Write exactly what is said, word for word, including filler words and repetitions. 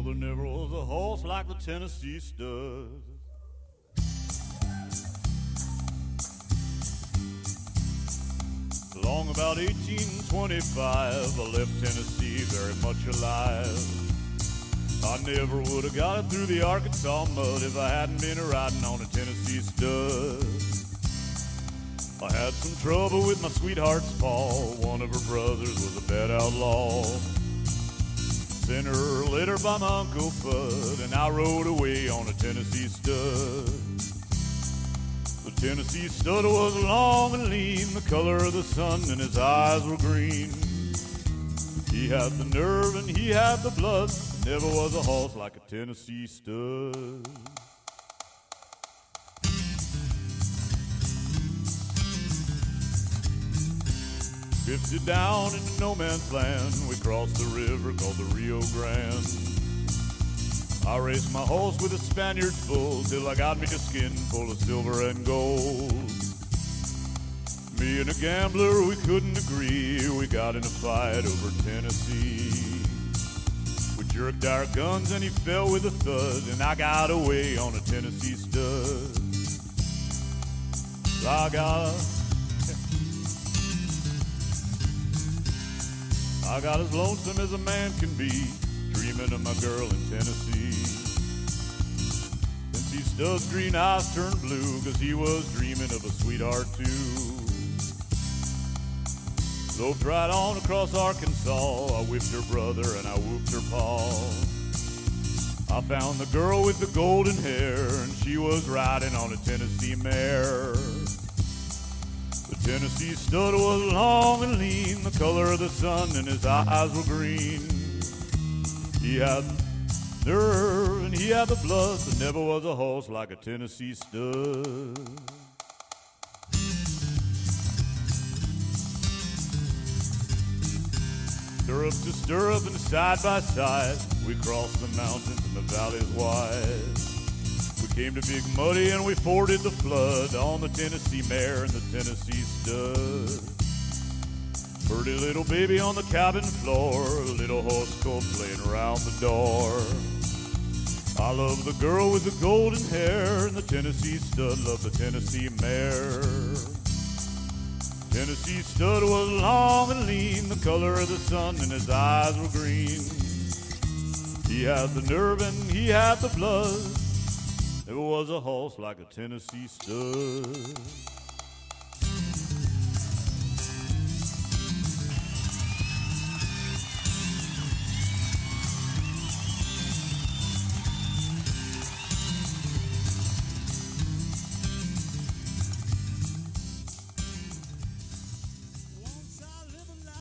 there never was a horse like the Tennessee Stud. Along about eighteen twenty-five, I left Tennessee very much alive. I never would have got it through the Arkansas mud if I hadn't been riding on a Tennessee Stud. I had some trouble with my sweetheart's paw. One of her brothers was a bad outlaw. Sent her a letter by my Uncle Fudd, and I rode away on a Tennessee Stud. The Tennessee Stud was long and lean, the color of the sun, and his eyes were green. He had the nerve and he had the blood. Never was a horse like a Tennessee Stud. Drifted down into no man's land. We crossed the river called the Rio Grande. I raced my horse with a Spaniard's bull till I got me a skin full of silver and gold. Me and a gambler, we couldn't agree. We got in a fight over Tennessee. We jerked our guns and he fell with a thud, and I got away on a Tennessee Stud. I got I got as lonesome as a man can be, dreaming of my girl in Tennessee. Tennessee Stud's green eyes turned blue, cause he was dreaming of a sweetheart too. Loped right on across Arkansas, I whipped her brother and I whooped her paw. I found the girl with the golden hair, and she was riding on a Tennessee mare. The Tennessee Stud was long and lean, the color of the sun, and his eyes were green. He had nerve and he had the blood. There never was a horse like a Tennessee Stud. Stirrup to stirrup and side by side, we crossed the mountains and the valleys wide. We came to Big Muddy and we forded the flood on the Tennessee mare and the Tennessee Stud. Pretty little baby on the cabin floor, a little horse colt playing around the door. I love the girl with the golden hair, and the Tennessee Stud loved the Tennessee mare. Tennessee Stud was long and lean, the color of the sun, and his eyes were green. He had the nerve and he had the blood. There was a horse like a Tennessee Stud.